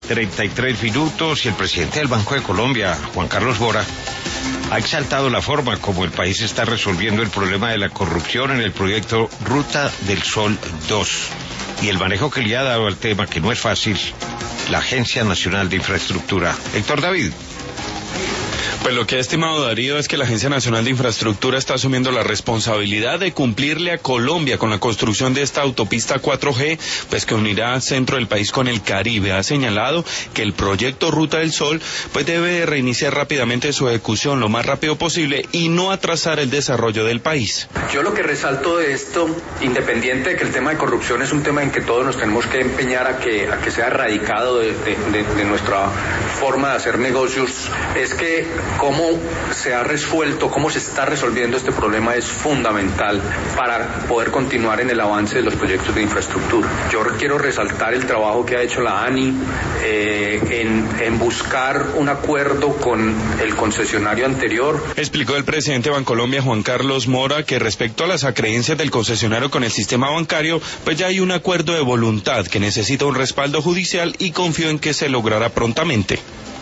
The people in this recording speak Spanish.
33 y el presidente del Banco de Colombia, Juan Carlos Mora, ha exaltado la forma como el país está resolviendo el problema de la corrupción en el proyecto Ruta del Sol 2 y el manejo que le ha dado al tema, que no es fácil, la Agencia Nacional de Infraestructura. Héctor David. Pues lo que ha estimado Darío es que la Agencia Nacional de Infraestructura está asumiendo la responsabilidad de cumplirle a Colombia con la construcción de esta autopista 4G, pues que unirá al centro del país con el Caribe. Ha señalado que el proyecto Ruta del Sol pues debe reiniciar rápidamente su ejecución lo más rápido posible y no atrasar el desarrollo del país. Yo lo que resalto de esto, independiente de que el tema de corrupción es un tema en que todos nos tenemos que empeñar a que sea erradicado de nuestra forma de hacer negocios, es que cómo se ha resuelto, cómo se está resolviendo este problema es fundamental para poder continuar en el avance de los proyectos de infraestructura. Yo quiero resaltar el trabajo que ha hecho la ANI en buscar un acuerdo con el concesionario anterior. Explicó el presidente de Bancolombia, Juan Carlos Mora, que respecto a las acreencias del concesionario con el sistema bancario, pues ya hay un acuerdo de voluntad que necesita un respaldo judicial y confío en que se logrará prontamente.